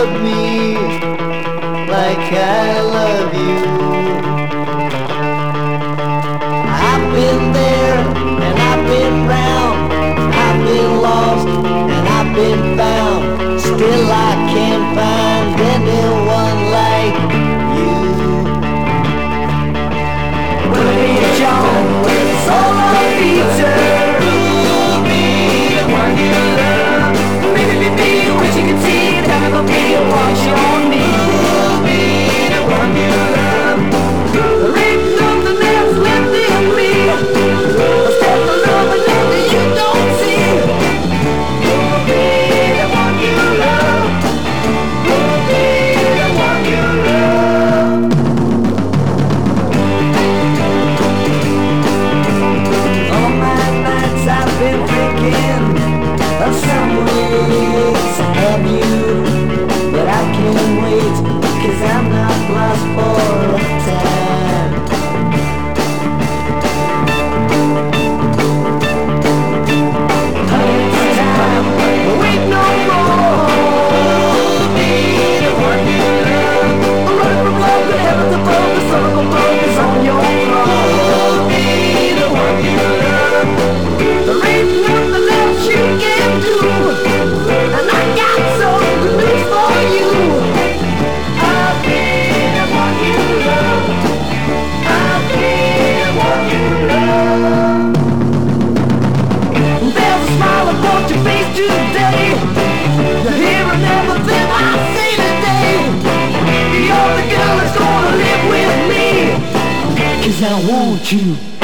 love me like I love you. I've been there and I've been round, I've been lost and I've been found. Still I can't find anyone like you. Willie John with a solo feature. You'll be the one you love. Maybe wish you could see it. Never gonna be what you need. You'll be the one you love. There ain't nothing else left in me. Except the love that you don't see. You'll be the one you love. You'll be the one you love. All my nights I've been thinking of some ways to have you, but I can't wait, 'cause I'm not lost for a time. Honey, it's time, wait no more. You'll be the one you love. I'm running from love to heaven above, the sun of above is on your throne. You'll be the one you love. There ain't nothing else you can do, and I got some good news for you. I'll be the one you love. I'll be the one you love. There's a smile upon your face today. You're hearing everything I say today. You're the girl that's gonna live with me, 'cause I want you.